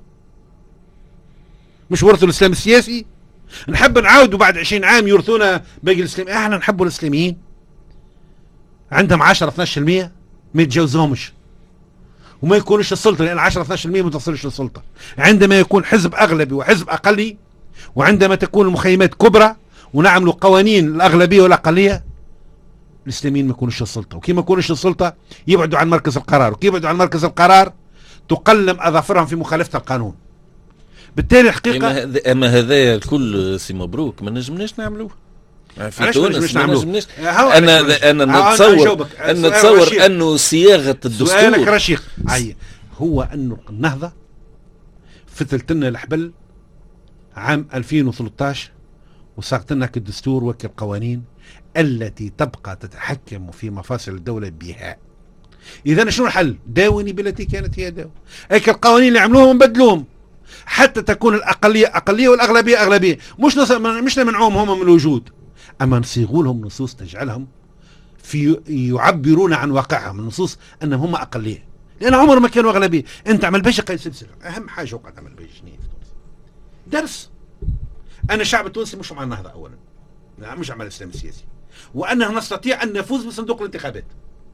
مش ورثوا الاسلام السياسي؟ نحب نعاودوا بعد عشرين عام يورثونا باقي الاسلام. احنا نحبوا الاسلاميين عندهم عشرة اثناش بالمئة ما يتجاوزهمش وما يكونش السلطه، لان عشرة اثناش بالمئة ما تصلش للسلطه. عندما يكون حزب اغلبي وحزب اقلي، وعندما تكون المخيمات كبرى ونعملوا قوانين الاغلبيه والاقليه، الاسلاميين ما يكونوش السلطه. وكي ما يكونوش السلطه يبعدوا عن مركز القرار، وكي يبعدوا عن مركز القرار تقلم اظافرهم في مخالفه القانون. بالتالي الحقيقه اما هذا الكل سي مبروك ما نجمناش نعملوه في تونس. ما نجمناش. انا انا نتصور ان نتصور انه صياغه الدستور سؤالك رشيق. اي هو انه النهضه فتلت لنا الحبل عام ألفين وثلاثة عشر وصاغت لنا الدستور والقوانين التي تبقى تتحكم في مفاصل الدوله بها. اذا شنو الحل؟ داوني بالتي كانت هي داو. هيك القوانين اللي عملوهم نبدلوهم حتى تكون الاقليه اقليه والاغلبيه اغلبيه. مش نص... مش نمنعوهم هم من الوجود، اما نصيغوا لهم نصوص تجعلهم في يعبرون عن واقعهم. النصوص انهم هم اقليه، لان عمر ما كانوا اغلبيه. انت عمل باش قايد سلسله اهم حاجه وقعت عمل باش شنو درس. انا الشعب التونسي مش مع النهضه اولا، لا مش مع الاسلام السياسي، وانه نستطيع ان نفوز بصندوق الانتخابات.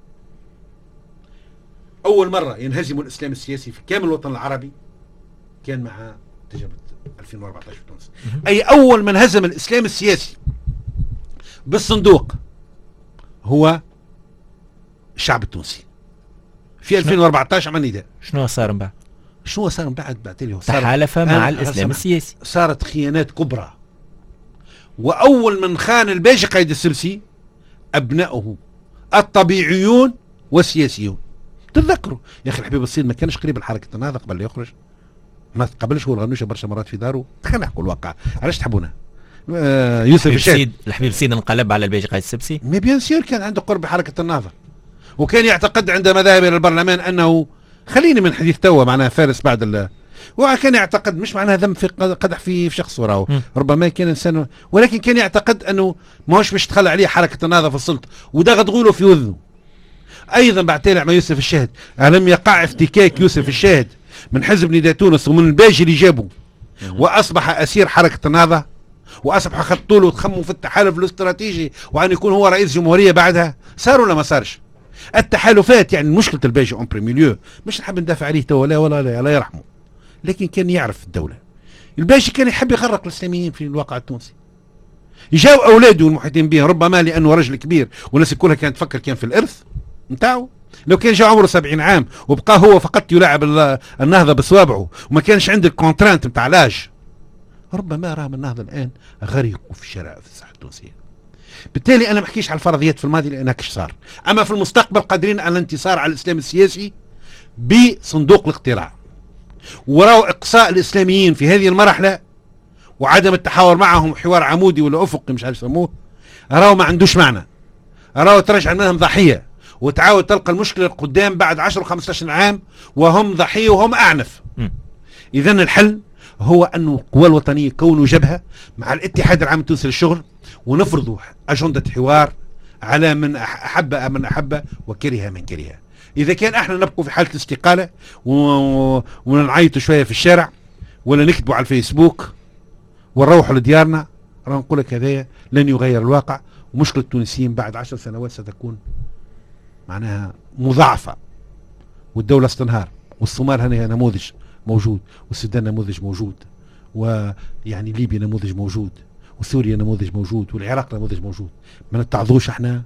اول مره ينهزم الاسلام السياسي في كامل الوطن العربي كان مع تجربه ألفين وأربعة عشر في تونس. اي اول من هزم الاسلام السياسي بالصندوق هو الشعب التونسي في ألفين وأربعة عشر. عمل نداء. شنو صار من بعد؟ شنو صار من بعد؟ بعتلي تحالف مع الاسلام السياسي. صارت خيانات كبرى، واول من خان الباشا قايد السبسي ابنائه الطبيعيون والسياسيون. تتذكروا يا اخي الحبيب الصين ما كانش قريب لحركه النهضه قبل لا يخرج، ما قبلش هو الغنوشه برشا مرات في داره. خلينا نحكوا الواقع، علاش تحبونا؟ آه يوسف الشاهد الحبيب الصين انقلب على الباشا قايد السبسي، مي بيان سير كان عنده قرب بحركه النهضه، وكان يعتقد عندما ذهب الى البرلمان انه، خليني من حديث توا معناها فارس بعد ال وكان يعتقد مش معناها ذنب في قدح في في شخص وراه، ربما كان انسان، ولكن كان يعتقد انه ماهوش باش تخلى عليه حركه النهضه في السلطه، وده غتغوله في اذنه. ايضا بعد تالي مع يوسف الشاهد، الم يقع افتكاك يوسف الشاهد من حزب نداء تونس ومن الباجي اللي جابه، واصبح اسير حركه النهضه، واصبح خطوا له تخموا في التحالف الاستراتيجي وان يكون هو رئيس جمهوريه بعدها. صار ولا ما صارش؟ التحالفات يعني مشكله الباجي اون بريميليو مش نحب ندافع عليه تو ولا ولا لا الله يرحمه، لكن كان يعرف الدوله. الباجي كان يحب يغرق الاسلاميين في الواقع التونسي. جاو اولاده المحيطين به، ربما لانه رجل كبير والناس كلها كانت تفكر كان في الارث نتاعو. لو كان جاء عمره سبعين عام وبقى هو فقط يلاعب النهضه بصوابعه وما كانش عنده الكونترانت نتاع لاج، ربما راهم النهضه الان غرقوا في الشارع في الساحه التونسيه. بالتالي انا ما احكيش على الفرضيات في الماضي لانها كش صار، اما في المستقبل قادرين على الانتصار على الاسلام السياسي بصندوق الاقتراع. وراو اقصاء الاسلاميين في هذه المرحله وعدم التحاور معهم حوار عمودي ولا افقي مش عارف يسموه، راو ما عندوش معنى. راو ترجع منهم ضحيه وتعاود تلقى المشكله قدام بعد عشرة وخمسة عشر عام وهم ضحيه وهم اعنف. اذا الحل هو أن القوى الوطنية يكونوا جبهة مع الاتحاد العام التونسي للشغل، ونفرضوا أجندة حوار على من أحب من أحب وكره من كره. إذا كان احنا نبقوا في حالة الاستقالة ونعيطوا شوية في الشارع ولا نكتبوا على الفيسبوك ونروحوا لديارنا، راح نقول لك هذايا لن يغير الواقع، ومشكلة التونسيين بعد عشر سنوات ستكون معناها مضاعفة، والدولة ستنهار. والصومال هنا نموذج موجود، والسودان نموذج موجود، ويعني ليبيا نموذج موجود، وسوريا نموذج موجود، والعراق نموذج موجود. ما نتعظوش احنا.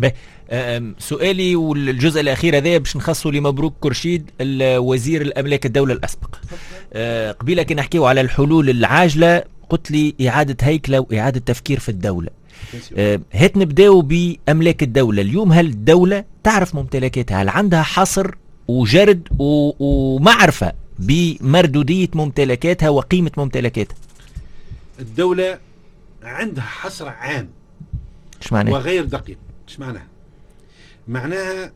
سؤالي والجزء الاخير هذا باش نخصه لمبروك كرشيد وزير الاملاك الدوله الاسبق. أه قبيله كي نحكيو على الحلول العاجله قلت لي اعاده هيكله واعاده تفكير في الدوله. أه هات نبداو باملاك الدوله اليوم. هل الدوله تعرف ممتلكاتها؟ هل عندها حصر وجرد ومعرفه بمردوديه ممتلكاتها وقيمه ممتلكاتها؟ الدوله عندها حصر عام. ايش معناه؟ وغير دقيق. ايش معناها؟ معناها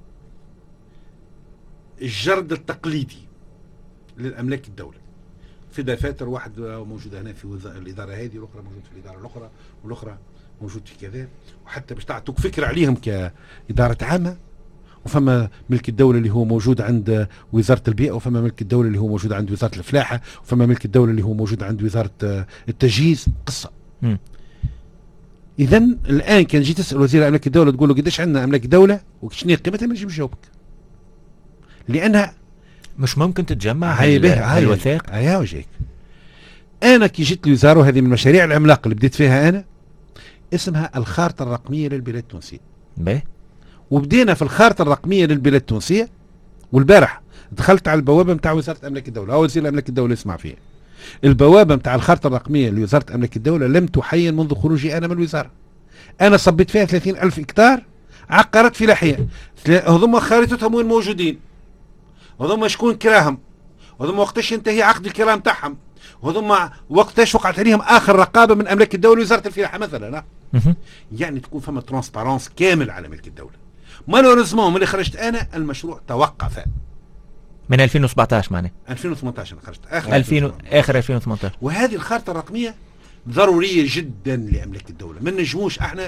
الجرد التقليدي للاملاك الدوله في دفاتر، واحد موجوده هنا في الاداره هذه، والاخرى موجود في الاداره الاخرى، والاخرى موجود في كذا، وحتى باش تعطوك فكره عليهم كاداره عامه. وفما ملك الدوله اللي هو موجود عند وزاره البيئه، وفما ملك الدوله اللي هو موجود عند وزاره الفلاحه، وفما ملك الدوله اللي هو موجود عند وزاره التجهيز. قصه. م. اذا الان كان جيت تسال وزير املاك الدوله تقول له قداش عندنا املاك دوله وشنو قيمتها، ما يجيش يجاوبك، لانها مش ممكن تتجمع هاي به هاي الوثائق. هاي وجهك. انا كي جيت الوزاره، وهذه من المشاريع العملاقه اللي بديت فيها انا، اسمها الخارطه الرقميه للبلاد التونسيه. باهي. وبدينا في الخارطه الرقميه للبلاد التونسيه، والبارح دخلت على البوابه نتاع وزاره املاك الدوله، هو وزير املاك الدوله يسمع فيها. البوابه نتاع الخارطه الرقميه لوزاره املاك الدوله لم تحين منذ خروجي انا من الوزاره. انا صبيت فيها ثلاثين ألف هكتار عقارات فلاحيه، هذوما خارطتهم وين موجودين، هذوما شكون كراهم، هذوما وقتاش ينتهي عقد الكرام تاعهم، وهذوما وقتاش وقعت عليهم اخر رقابه من املاك الدوله وزاره الفلاحه مثلا. لا. يعني تكون فما ترانسبارونس كامل على ملك الدوله. مالوريزمون ملي خرجت انا المشروع توقف من ألفين وسبعطاش. معناه ألفين وثمانطاش انا خرجت اخر ألفين اخر ألفين وثمانطاش. وهذه الخارطه الرقميه ضروريه جدا لاملاك الدوله. ما نجموش احنا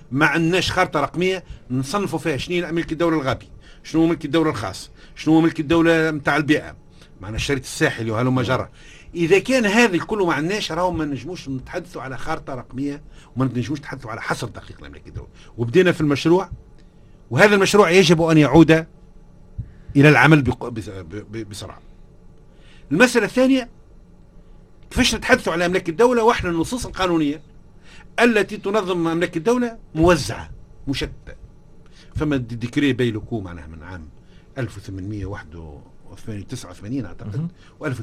ما عندناش خارطه رقميه نصنفوا فيها شنو هي ملك الدوله الغابي، شنو هو ملك الدوله الخاص، شنو هو ملك الدوله نتاع البيئه، معنا الشريط الساحلي وهلم جرى. اذا كان هذا الكل ما عندناش راهو ما نجموش نتحدثوا على خارطه رقميه وما نجموش نتحدثوا على حصر دقيق لملك الدوله. وبدينا في المشروع، وهذا المشروع يجب ان يعود الى العمل بسرعه. المساله الثانيه كيفاش نتحدثوا على املاك الدوله واحنا النصوص القانونيه التي تنظم املاك الدوله موزعه مشتته. فما ديكري بيلوكو معناها من عام ألف وثمانمئة وتسعة وثمانين اعتقد و1921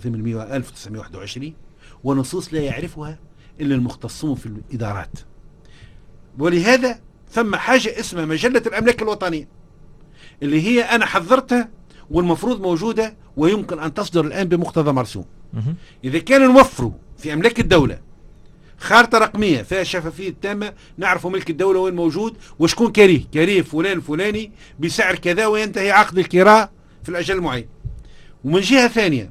ونصوص لا يعرفها الا المختصون في الادارات. ولهذا ثم حاجه اسمها مجله الاملاك الوطنيه اللي هي انا حضرتها والمفروض موجوده ويمكن ان تصدر الان بمقتضى مرسوم. اذا كان نوفروا في املاك الدوله خارطه رقميه فيها شفافيه تامه، نعرفوا ملك الدوله وين موجود وشكون كاريه، كاريه فلان فلاني بسعر كذا وينتهي عقد الكراء في الاجل المعين. ومن جهه ثانيه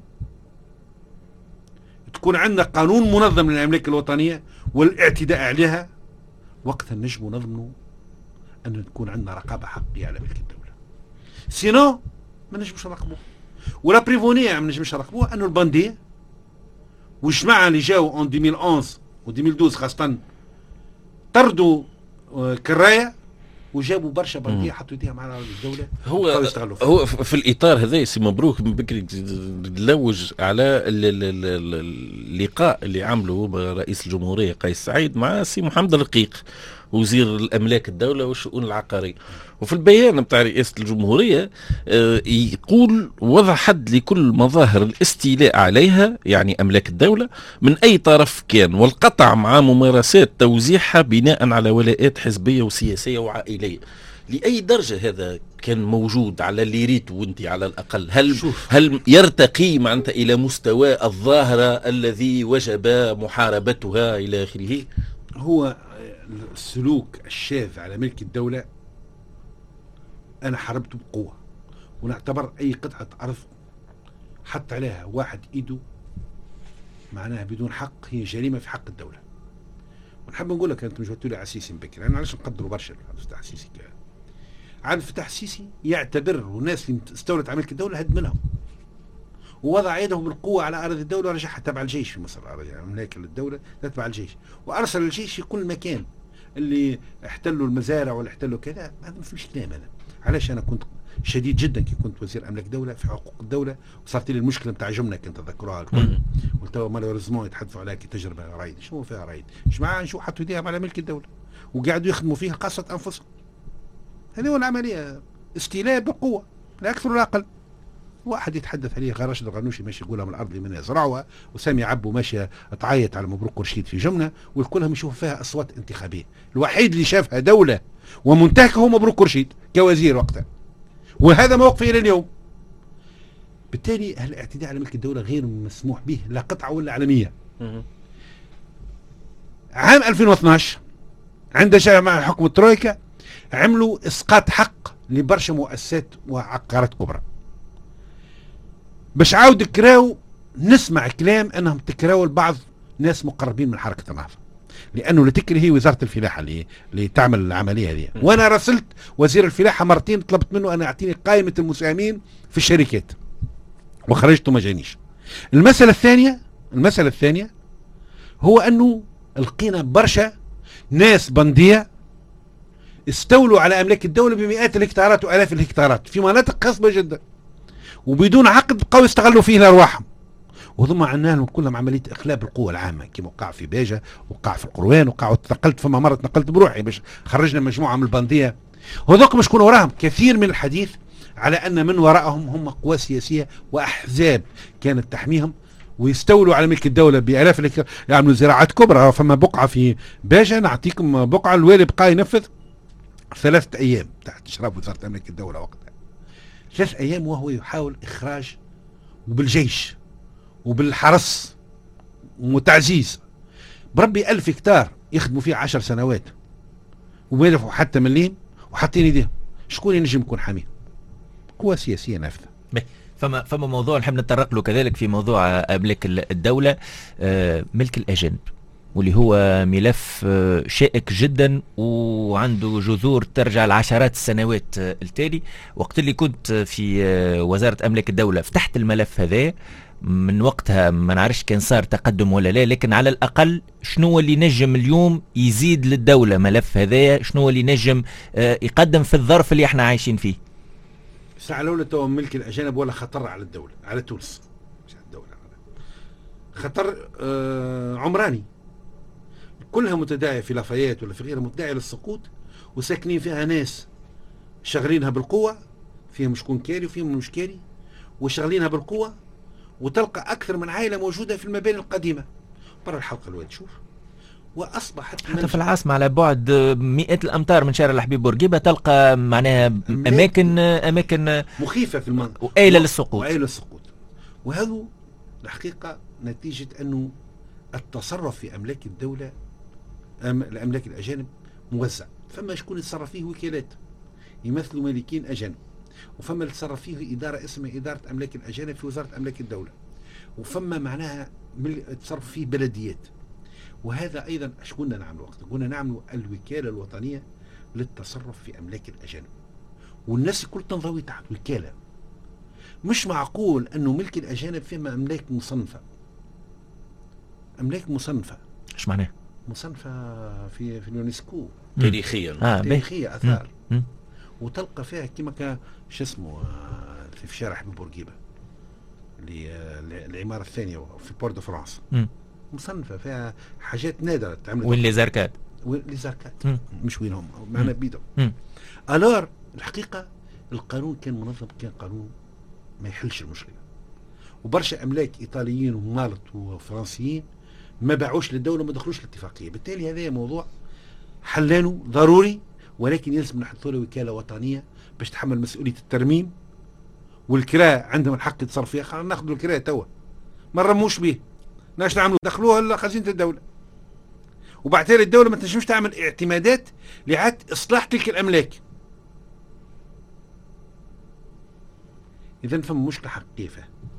تكون عندنا قانون منظم للاملاك الوطنيه والاعتداء عليها، وقتها نجم نضمنوا ان تكون عندنا رقابه حقيقيه على ملك الدوله. سينو ما نجمش نراقبوه. ولا بريفونيه ما نجمش نراقبوه انه البانديه والجماعه اللي جاوا اون ألفين وأحد و ألفين واثناشر خاصه طردوا كرايه وجابوا برشا بنديه حطوا ايديها مع الدوله. هو هو في الاطار هذا سي مبروك من بكري تلوج على اللقاء اللي عمله رئيس الجمهوريه قيس سعيد مع سي محمد الرقيق وزير الاملاك الدوله والشؤون العقاريه. وفي البيان بتاع رئاسه الجمهوريه يقول وضع حد لكل مظاهر الاستيلاء عليها يعني املاك الدوله من اي طرف كان، والقطع مع ممارسات توزيعها بناء على ولاءات حزبيه وسياسيه وعائليه. لاي درجه هذا كان موجود على اللي ريت وانت على الاقل؟ هل شوف. هل يرتقي معناتها الى مستوى الظاهره الذي وجب محاربتها الى اخره؟ هو السلوك الشاذ على ملك الدولة أنا حاربته بقوة، ونعتبر أي قطعة أرض حط عليها واحد إيده معناها بدون حق هي جريمة في حق الدولة. ونحب نقول لك أنتم جبتوا لي عسيسي بكري، أنا علاش نقدروا برشا عبد الفتاح السيسي. عبد الفتاح السيسي يعتبر الناس اللي استولت على ملك الدولة هد منهم، ووضع يده بالقوة على أرض الدولة ورجعها تبع الجيش في مصر. يعني أملاك الدولة تتبع الجيش، وأرسل الجيش في كل مكان اللي احتلوا المزارع ولا احتلوا كذا. هذا ما فيش كلام. أنا علاش أنا كنت شديد جدا كي كنت وزير أملاك دولة في حقوق الدولة، وصارت لي المشكلة نتاع جملة كنت تذكروها الكل، والتوا مالوريزمون يتحدثوا عليها كي تجربة رايد. شنو فيها رايد؟ جماعة نشوف حطوا ايديهم على ملك الدولة وقاعدوا يخدموا فيها قصة أنفسهم. هذه هو العملية، استيلاء بقوة لا أكثر ولا أقل. واحد يتحدث عليه غير راشد الغنوشي ماشي يقولها من الارض اللي منها زرعوها، وسامي عبو ماشي تعيط على مبروك رشيد في جمله، والكلهم يشوفوا فيها اصوات انتخابيه. الوحيد اللي شافها دوله ومنتهكه هو مبروك رشيد كوزير وقتها، وهذا موقفي الى اليوم. بالتالي الاعتداء على ملك الدوله غير مسموح به لا قطعه ولا علميه. عام ألفين واثناشر عند جاء مع حكم الترويكا عملوا اسقاط حق لبرشا مؤسسات وعقارات كبرى باش عاود كراو. نسمع كلام انهم تكراو البعض ناس مقربين من حركه النهضه، لانه لتكري هي وزاره الفلاحه اللي اللي تعمل العمليه هذه. وانا راسلت وزير الفلاحه مرتين طلبت منه ان يعطيني قائمه المساهمين في الشركات وخرجته ما جانيش. المساله الثانيه المساله الثانيه هو انه لقينا برشا ناس بنديه استولوا على املاك الدوله بمئات الهكتارات والاف الهكتارات في مناطق خصبه جدا، وبدون عقد بقوا يستغلوا فيه لارواحهم. وثم عنا لهم كلهم عمليه اخلاب القوه العامه كما وقع في باجه، وقع في القروان، وقع وتنقلت فما مره تنقلت بروحي باش خرجنا مجموعه من البنديه. وذوك شكون وراهم؟ كثير من الحديث على ان من وراءهم هم قوى سياسيه واحزاب كانت تحميهم ويستولوا على ملك الدوله بالاف الهكتار، يعملوا زراعات كبرى. فما بقعه في باجه نعطيكم بقعه الوالي بقى ينفذ ثلاثه ايام تحت اشراف وزاره املاك الدوله وقتها، ثلاث ايام وهو يحاول اخراج وبالجيش وبالحرس وتعزيز بربي ألف هكتار يخدموا فيه عشر سنوات وما يدفعوا حتى مليم وحاطين ايديهم. شكون ينجم يكون حاميهم؟ قوى سياسيه نافذه. فما فما موضوع نحب نتطرق له كذلك في موضوع املاك الدوله، آه ملك الاجانب. واللي هو ملف شائك جدا وعنده جذور ترجع لعشرات السنوات التالي. وقت اللي كنت في وزارة أملاك الدولة فتحت الملف هذا، من وقتها ما نعرفش كان صار تقدم ولا لا، لكن على الأقل شنو اللي نجم اليوم يزيد للدولة ملف هذا، شنو اللي نجم يقدم في الظرف اللي احنا عايشين فيه. ساعة الأولى تو ملك الأجانب ولا خطر على الدولة، على تونس، مش على الدولة، خطر آه عمراني كلها متداعية في لافايات ولا في غيرها، متداعية للسقوط، وساكنين فيها ناس شغلينها بالقوة، فيهم شكون كاري وفيهم مش كاري، وشغلينها بالقوة، وتلقى أكثر من عائلة موجودة في المباني القديمة برا الحلقة الواد. شوف، وأصبحت حتى في العاصمة على بعد مئات الأمتار من شارع الحبيب بورقيبة تلقى معناها أماكن أماكن مخيفة في المنطقة وآيلة للسقوط وآيلة للسقوط. وهذا الحقيقة نتيجة أنه التصرف في أملاك الدولة، أم الأملاك الأجانب موزع. فما شكون يتصرف فيه وكالات يمثلوا مالكين أجانب، وفما اللي تصرف فيه إدارة اسمها إدارة أملاك الأجانب في وزارة أملاك الدولة، وفما معناها تصرف فيه بلديات. وهذا أيضا اش كنا نعمل وقت كنا نعمل الوكالة الوطنية للتصرف في أملاك الأجانب، والناس الكل تنضوي تحت وكالة. مش معقول أنه ملك الأجانب فيما أملاك مصنفة، أملاك مصنفة. ايش معناه؟ مصنفة في في اليونسكو تاريخيا، آه تاريخية أثار، مم. وتلقى فيها كما شو اسمه في شارع حبيب بورقيبة اللي العمارة الثانية في بور دو فرانس، مصنفة فيها حاجات نادرة تعمل. وين لي زاركات؟ وين لي زاركات مش وينهم معنا بيدهم. ألور الحقيقة القانون كان منظم، كان قانون ما يحلش المشكلة، وبرشا أملاك إيطاليين ومالط وفرنسيين ما باعوش للدولة، ما دخلوش الاتفاقية. بالتالي هذا موضوع حلانه ضروري، ولكن يلزم نحطوا له وكالة وطنية باش تحمل مسؤولية الترميم والكراء، عندهم الحق يتصرف فيها. خلينا ناخذوا الكراء توا ما نرموش به، ناش نعملوا دخلوها لخزينة الدولة، وبعدين الدولة ما تنجمش تعمل اعتمادات لإعادة إصلاح تلك الأملاك. إذا فما مشكلة حقيقية.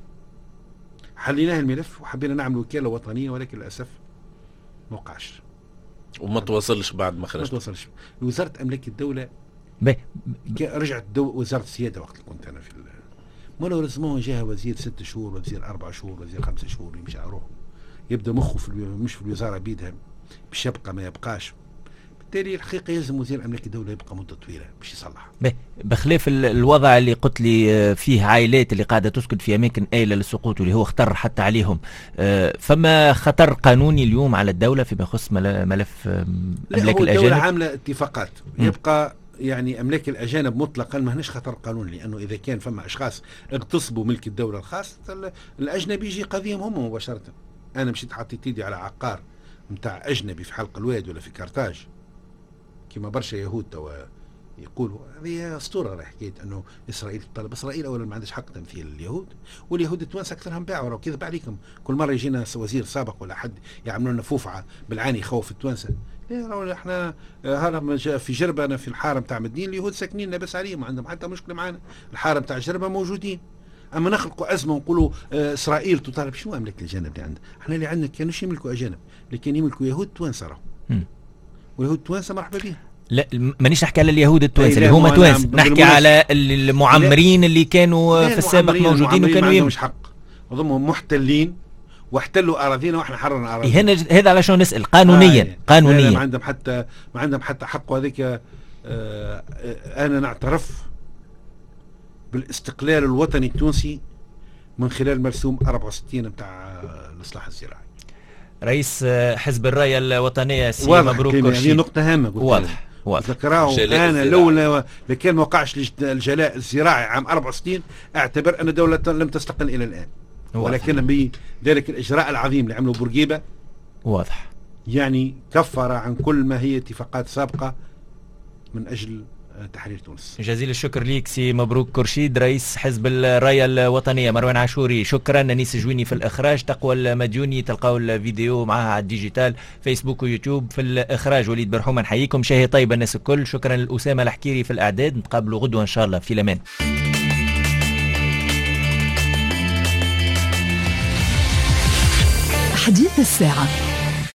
حليناها الملف وحبينا نعمل وكالة وطنية، ولكن للأسف ما وقعش وما توصلش بعد ما خرج. ما توصلش. وزارة أملاك الدولة بي. رجعت دو... وزارة السيادة وقت كنت أنا في ال... مالوريزمون جاها وزير ست شهور، وزير أربع شهور، وزير خمسة شهور، يمشي على روحه، يبدأ مخه في الو... مش في الوزارة بيدها، باش يبقى ما يبقاش. بالتالي الحقيقة يلزم وزير أملاك الدولة يبقى مدة طويلة باش يصلح. بخلاف الوضع اللي قلت لي فيه عائلات اللي قاعدة تسكن في أماكن آيلة للسقوط واللي هو خطر حتى عليهم، فما خطر قانوني اليوم على الدولة فيما يخص ملف أملاك الأجانب؟ الدولة عاملة اتفاقات، يبقى يعني أملاك الأجانب مطلقا ما هناش خطر قانوني، لأنه إذا كان فما أشخاص اغتصبوا ملك الدولة الخاص، الأجنبي يجي قضيهم هم مباشرة. أنا مشيت حطيت يدي على عقار متاع أجنبي في حلق الواد ولا في كارتاج، كما برشا يهود توا يقولوا هذه اسطوره راح حكايه انه اسرائيل تطلب. اسرائيل اولا ما عندهاش حق تمثيل اليهود، واليهود التوانسه اكثرهم باعوا، راه كذب عليكم. كل مره يجينا وزير سابق ولا حد يعملوا لنا فوفعه بالعاني يخوف التوانسه. لا راه احنا هذا في جربه، انا في الحاره نتاع مدين اليهود ساكنين لاباس عليهم، ما عندهم حتى مشكله معنا. الحاره نتاع جربه موجودين، اما نخلقوا ازمه ونقولوا اسرائيل تطالب. شنو املاك الجانب اللي عندنا؟ احنا اللي عندنا كانوش يملكوا اجانب، لكن يملكوا يهود توانسه راهو، واليهود التوانسه مرحبا بهم. لا مانيش نحكي على اليهود التوانسه اللي هما توانسه، نحكي على المعمرين اللي كانوا في السابق موجودين وكانوا يمشوا. مش حق وضمهم محتلين واحتلوا اراضينا واحنا حررنا اراضينا. هنا هذا على شو نسال قانونيا. آه قانونيا ما عندهم حتى ما عندهم حتى حق. وهذيك آه آه انا نعترف بالاستقلال الوطني التونسي من خلال مرسوم أربعة وستين نتاع الاصلاح الزراعي. رئيس حزب الراية الوطنية سي مبروك كرشيد. هذه نقطة هامة. واضح واضح. أنا لولا لكان ما وقعش الجلاء الزراعي عام أربعة وستين أعتبر أن دولة لم تستقل إلى الآن. ولكن بذلك الإجراء العظيم اللي عمله بورقيبة واضح يعني كفر عن كل ما هي اتفاقات سابقة من أجل تحرير تونس. جزيل الشكر ليك سي مبروك كرشيد رئيس حزب الراية الوطنية. مروان عاشوري شكرا. نيس جويني في الإخراج. تقوى المديوني تلقاو الفيديو معها على الديجيتال فيسبوك ويوتيوب. في الإخراج وليد برحومة. نحييكم شاهي طيب الناس الكل. شكرا لأسامة الحكيري في الإعداد. نتقابلوا غدوة إن شاء الله. في الأمان. حديث الساعة.